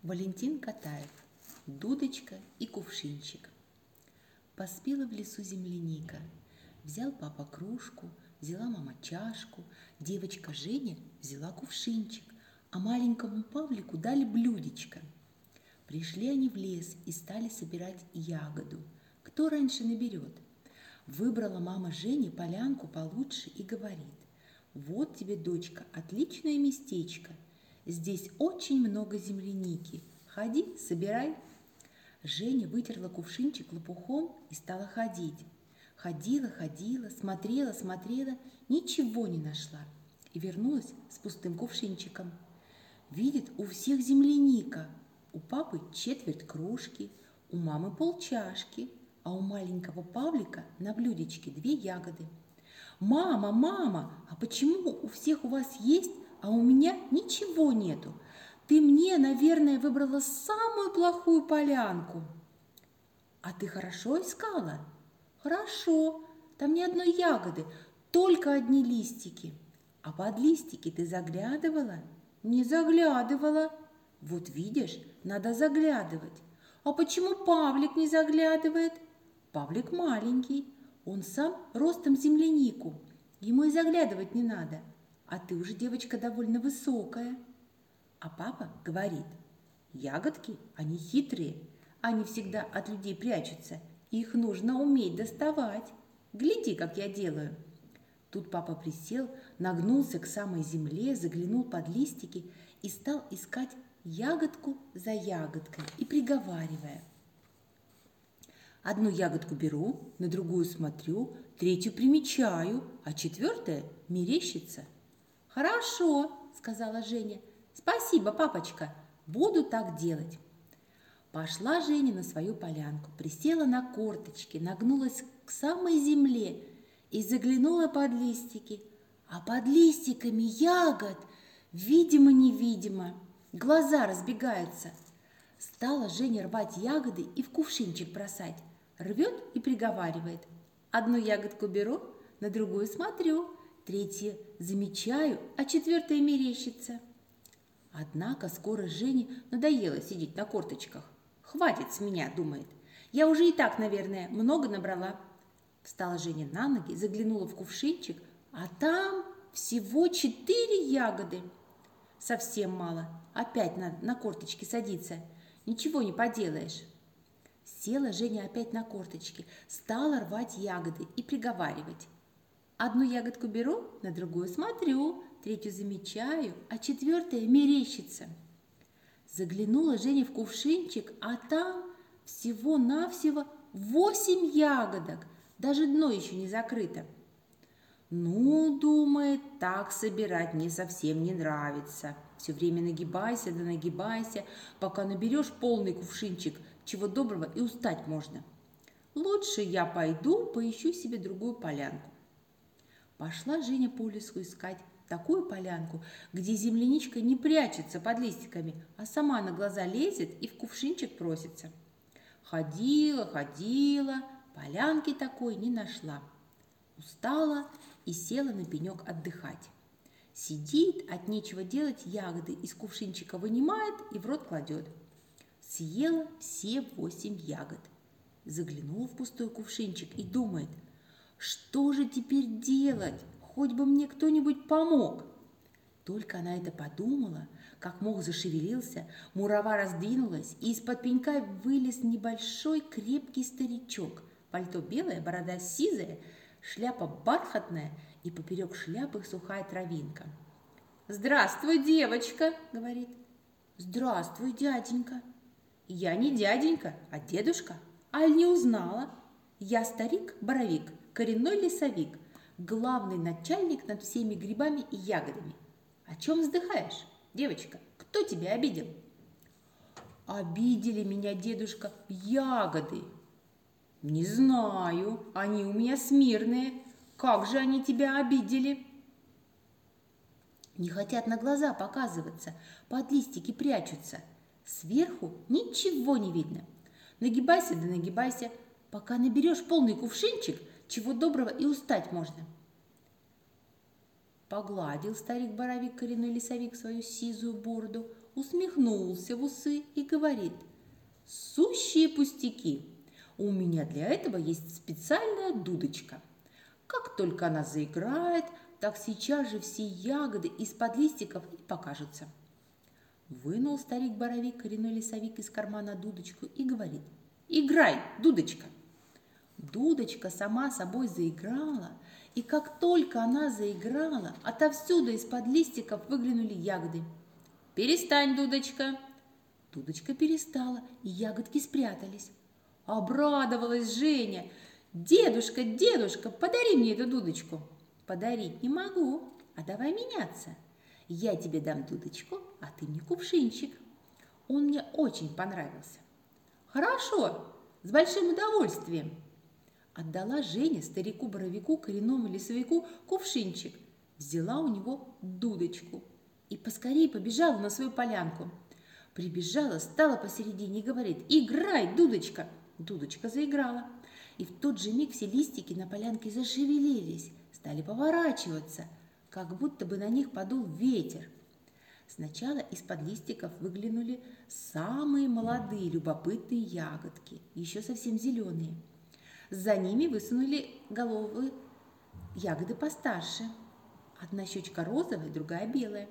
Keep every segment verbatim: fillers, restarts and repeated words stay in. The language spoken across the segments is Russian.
Валентин Катаев. Дудочка и кувшинчик. Поспела в лесу земляника. Взял папа кружку, взяла мама чашку, девочка Женя взяла кувшинчик, а маленькому Павлику дали блюдечко. Пришли они в лес и стали собирать ягоду. Кто раньше наберет? Выбрала мама Жени полянку получше и говорит: «Вот тебе, дочка, отличное местечко. Здесь очень много земляники. Ходи, собирай». Женя вытерла кувшинчик лопухом и стала ходить. Ходила, ходила, смотрела, смотрела, ничего не нашла и вернулась с пустым кувшинчиком. Видит, у всех земляника. У папы четверть кружки, у мамы полчашки, а у маленького Павлика на блюдечке две ягоды. «Мама, мама, а почему у всех у вас есть, а у меня ничего нету? Ты мне, наверное, выбрала самую плохую полянку». «А ты хорошо искала?» «Хорошо, там ни одной ягоды, только одни листики». «А под листики ты заглядывала?» «Не заглядывала». «Вот видишь, надо заглядывать». «А почему Павлик не заглядывает?» «Павлик маленький, он сам ростом землянику, ему и заглядывать не надо. А ты уже девочка довольно высокая». А папа говорит: «Ягодки, они хитрые, они всегда от людей прячутся, их нужно уметь доставать. Гляди, как я делаю». Тут папа присел, нагнулся к самой земле, заглянул под листики и стал искать ягодку за ягодкой и приговаривая: «Одну ягодку беру, на другую смотрю, третью примечаю, а четвертая мерещится». «Хорошо», — сказала Женя. «Спасибо, папочка, буду так делать». Пошла Женя на свою полянку, присела на корточки, нагнулась к самой земле и заглянула под листики. А под листиками ягод видимо-невидимо, глаза разбегаются. Стала Женя рвать ягоды и в кувшинчик бросать. Рвет и приговаривает: «Одну ягодку беру, на другую смотрю, третью замечаю, а четвертая мерещится». Однако скоро Жене надоело сидеть на корточках. «Хватит с меня», — думает, — «я уже и так, наверное, много набрала». Встала Женя на ноги, заглянула в кувшинчик, а там всего четыре ягоды. Совсем мало, опять надо на корточки садиться, ничего не поделаешь. Села Женя опять на корточки, стала рвать ягоды и приговаривать: «Одну ягодку беру, на другую смотрю, третью замечаю, а четвертая мерещится». Заглянула Женя в кувшинчик, а там всего-навсего восемь ягодок, даже дно еще не закрыто. «Ну, — думает, — так собирать мне совсем не нравится. Все время нагибайся да нагибайся, пока наберешь полный кувшинчик, чего доброго и устать можно. Лучше я пойду поищу себе другую полянку». Пошла Женя по лесу искать такую полянку, где земляничка не прячется под листиками, а сама на глаза лезет и в кувшинчик просится. Ходила, ходила, полянки такой не нашла. Устала и села на пенек отдыхать. Сидит, от нечего делать, ягоды из кувшинчика вынимает и в рот кладет. Съела все восемь ягод. Заглянула в пустой кувшинчик и думает: «Что же теперь делать? Хоть бы мне кто-нибудь помог». Только она это подумала, как мох зашевелился, мурава раздвинулась, и из-под пенька вылез небольшой крепкий старичок. Пальто белое, борода сизая, шляпа бархатная, и поперек шляпы сухая травинка. «Здравствуй, девочка!» — говорит. «Здравствуй, дяденька». «Я не дяденька, а дедушка. Аль не узнала? Я старик-боровик, коренной лесовик, главный начальник над всеми грибами и ягодами. О чем вздыхаешь, девочка? Кто тебя обидел?» «Обидели меня, дедушка, ягоды». «Не знаю, они у меня смирные. Как же они тебя обидели?» «Не хотят на глаза показываться, под листики прячутся. Сверху ничего не видно. Нагибайся да нагибайся, пока наберешь полный кувшинчик, чего доброго и устать можно». Погладил старик-боровик, коренной лесовик, свою сизую бороду, усмехнулся в усы и говорит: «Сущие пустяки! У меня для этого есть специальная дудочка. Как только она заиграет, так сейчас же все ягоды из-под листиков и покажутся». Вынул старик-боровик коренной лесовик из кармана дудочку и говорит: «Играй, дудочка!» Дудочка сама собой заиграла, и как только она заиграла, отовсюду из-под листиков выглянули ягоды. «Перестань, дудочка!» Дудочка перестала, и ягодки спрятались. Обрадовалась Женя. «Дедушка, дедушка, подари мне эту дудочку!» «Подарить не могу, а давай меняться. Я тебе дам дудочку, а ты мне кувшинчик. Он мне очень понравился». «Хорошо, с большим удовольствием!» Отдала Женя старику-боровику, коренному лесовику, кувшинчик, взяла у него дудочку и поскорее побежала на свою полянку. Прибежала, стала посередине и говорит: «Играй, дудочка!» Дудочка заиграла, и в тот же миг все листики на полянке зашевелились, стали поворачиваться, как будто бы на них подул ветер. Сначала из-под листиков выглянули самые молодые любопытные ягодки, еще совсем зеленые. За ними высунули головы ягоды постарше. Одна щечка розовая, другая белая.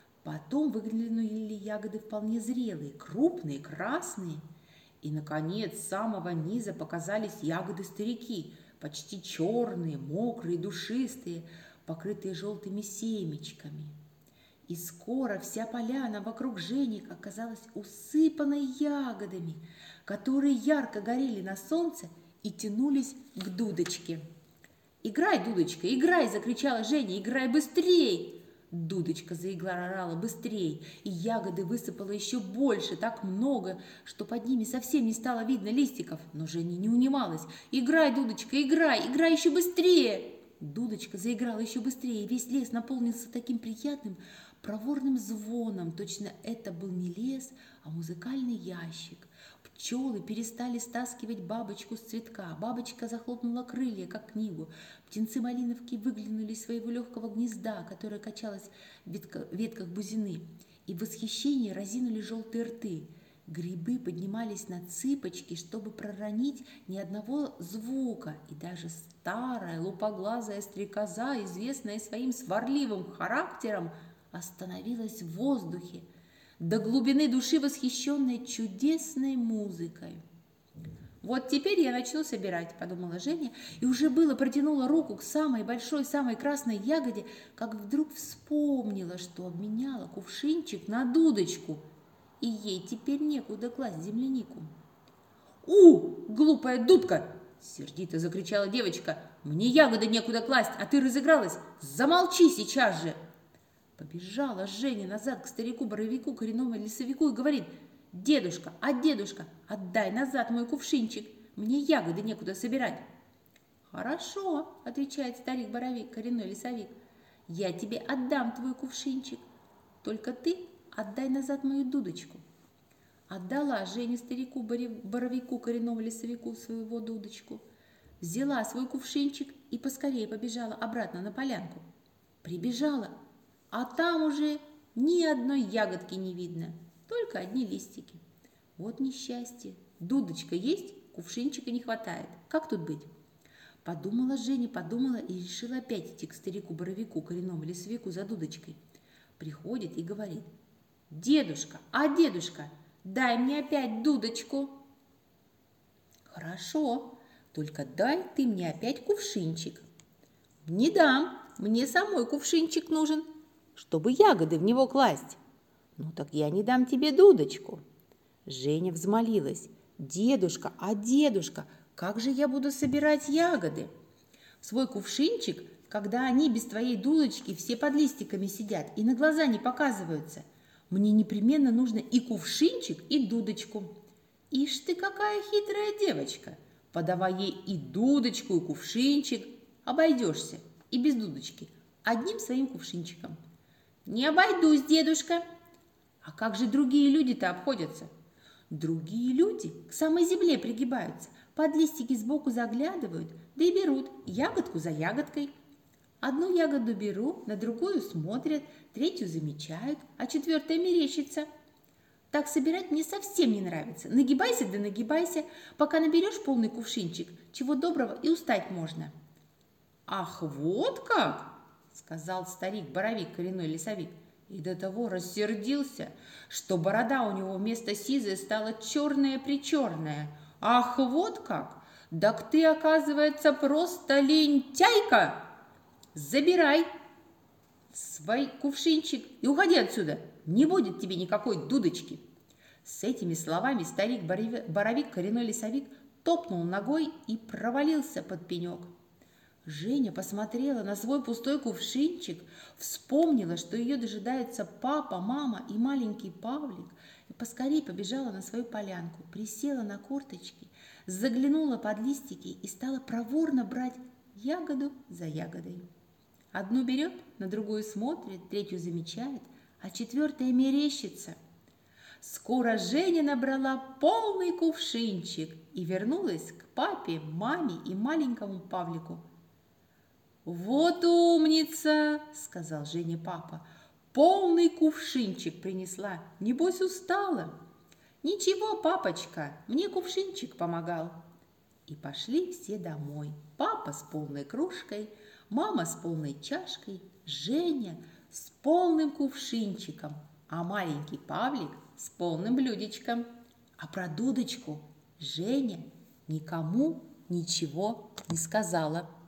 Потом выглянули ягоды вполне зрелые, крупные, красные. И, наконец, с самого низа показались ягоды-старики, почти черные, мокрые, душистые, покрытые желтыми семечками. И скоро вся поляна вокруг Жени оказалась усыпанной ягодами, которые ярко горели на солнце и тянулись к дудочке. «Играй, дудочка, играй!» – закричала Женя. «Играй быстрей!» Дудочка заиграла быстрей, и ягоды высыпало еще больше, так много, что под ними совсем не стало видно листиков. Но Женя не унималась. «Играй, дудочка, играй! Играй еще быстрее!» Дудочка заиграла еще быстрее, и весь лес наполнился таким приятным, проворным звоном. Точно это был не лес, а музыкальный ящик. Пчелы перестали стаскивать бабочку с цветка. Бабочка захлопнула крылья, как книгу. Птенцы-малиновки выглянули из своего легкого гнезда, которое качалось в ветках бузины, и в восхищении разинули желтые рты. Грибы поднимались на цыпочки, чтобы проронить ни одного звука, и даже старая лупоглазая стрекоза, известная своим сварливым характером, остановилась в воздухе, до глубины души восхищенной чудесной музыкой. «Вот теперь я начну собирать», – подумала Женя, и уже было протянула руку к самой большой, самой красной ягоде, как вдруг вспомнила, что обменяла кувшинчик на дудочку, и ей теперь некуда класть землянику. «У, глупая дудка!» – сердито закричала девочка. «Мне ягоды некуда класть, а ты разыгралась! Замолчи сейчас же!» Побежала Женя назад к старику-боровику, коренному лесовику, и говорит: «Дедушка, а дедушка, отдай назад мой кувшинчик, мне ягоды некуда собирать». «Хорошо», – отвечает старик-боровик, коренной лесовик, – «я тебе отдам твой кувшинчик, только ты отдай назад мою дудочку». Отдала Женя старику-боровику, коренному лесовику, своего дудочку, взяла свой кувшинчик и поскорее побежала обратно на полянку. Прибежала, а там уже ни одной ягодки не видно, только одни листики. Вот несчастье. Дудочка есть, кувшинчика не хватает. Как тут быть? Подумала Женя, подумала и решила опять идти к старику-боровику, коренному лесовику, за дудочкой. Приходит и говорит: «Дедушка, а дедушка, дай мне опять дудочку». «Хорошо, только дай ты мне опять кувшинчик». «Не дам, мне самой кувшинчик нужен, чтобы ягоды в него класть». «Ну так я не дам тебе дудочку». Женя взмолилась: «Дедушка, а дедушка, как же я буду собирать ягоды в свой кувшинчик, когда они без твоей дудочки все под листиками сидят и на глаза не показываются? Мне непременно нужно и кувшинчик, и дудочку». «Ишь ты, какая хитрая девочка! Подавай ей и дудочку, и кувшинчик, обойдешься и без дудочки, одним своим кувшинчиком». «Не обойдусь, дедушка». «А как же другие люди-то обходятся?» «Другие люди к самой земле пригибаются, под листики сбоку заглядывают, да и берут ягодку за ягодкой. Одну ягоду беру, на другую смотрят, третью замечают, а четвертая мерещится. Так собирать мне совсем не нравится. Нагибайся да нагибайся, пока наберешь полный кувшинчик. Чего доброго и устать можно». «Ах, вот как!» – сказал старик-боровик, коренной лесовик. И до того рассердился, что борода у него вместо сизой стала черная-причерная. «Ах, вот как! Так ты, оказывается, просто лентяйка! Забирай свой кувшинчик и уходи отсюда, не будет тебе никакой дудочки». С этими словами старик-боровик, коренной лесовик, топнул ногой и провалился под пенек. Женя посмотрела на свой пустой кувшинчик, вспомнила, что ее дожидаются папа, мама и маленький Павлик, и поскорей побежала на свою полянку, присела на корточки, заглянула под листики и стала проворно брать ягоду за ягодой. Одну берет, на другую смотрит, третью замечает, а четвертая мерещится. Скоро Женя набрала полный кувшинчик и вернулась к папе, маме и маленькому Павлику. «Вот умница!» – сказал Жене папа. «Полный кувшинчик принесла, небось устала». «Ничего, папочка, мне кувшинчик помогал». И пошли все домой. Папа с полной кружкой, мама с полной чашкой, Женя с полным кувшинчиком, а маленький Павлик с полным блюдечком. А про дудочку Женя никому ничего не сказала.